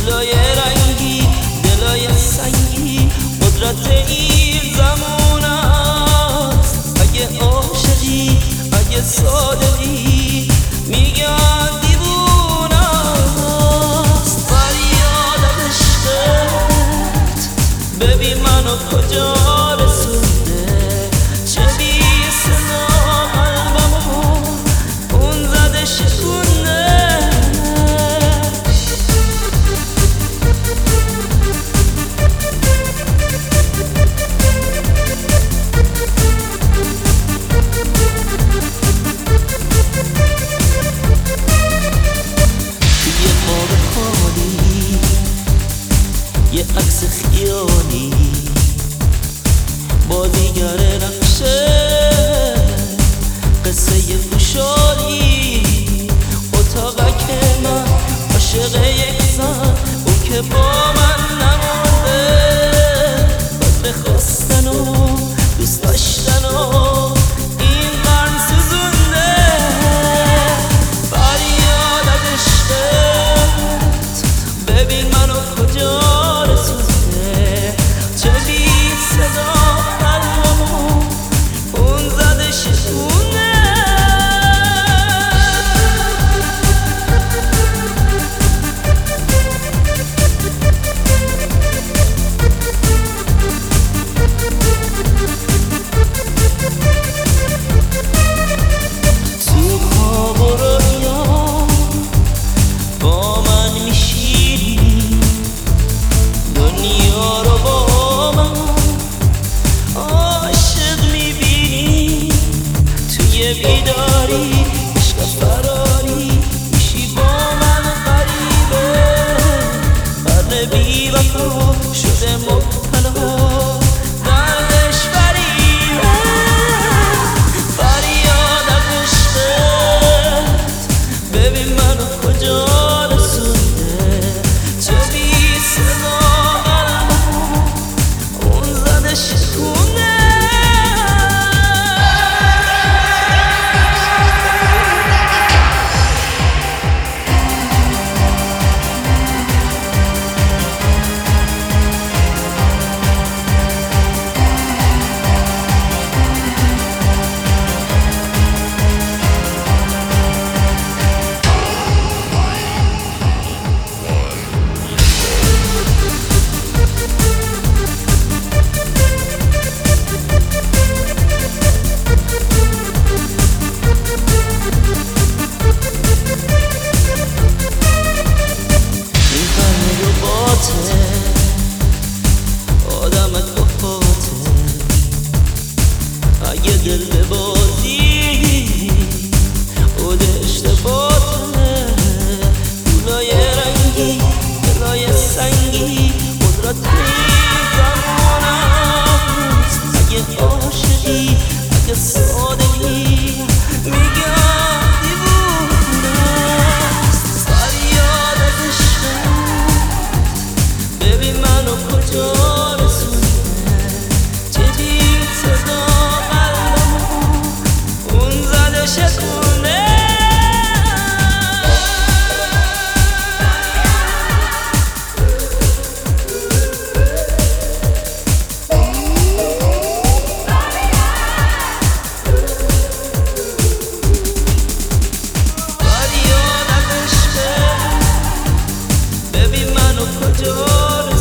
گلای رنگی دلای سنگی قدرت این زمان است. اگه عاشقی اگه صادقی میگن دیوونه است. فریاد عشقت ببین منو کجا رسونده، چه بی صدا قلبمو اون زده شکونده. یه عکس خیالی بازیگر نقشه قصه خوشحالی، اتاقک من عاشق یک زن اون که با من نمانده، بدر خواستن و دوست داشتن و این قرن سوزونده. فریاد از عشقت ببین منو کجا بیداری عشق فراری میشی با من غریبه، قرن بی وفا شده مبتلا دردش فریبه. فریاد از عشقت ببین منو کجا رسونده، چه بی صدا قلبمو اون زده شکونده. آدمت با پاته اگه دل ببازی خود اشتباهه. گلای رنگی دلای سنگی قدرت این زمان است. اگه عاشقی اگه صادقی میگم دیوونه است. فریاد از عشقت ببین منو کجا رسونده، چه بی صدا قلبمو اون زده شکونه. فریاد از عشقت ببین منو کجا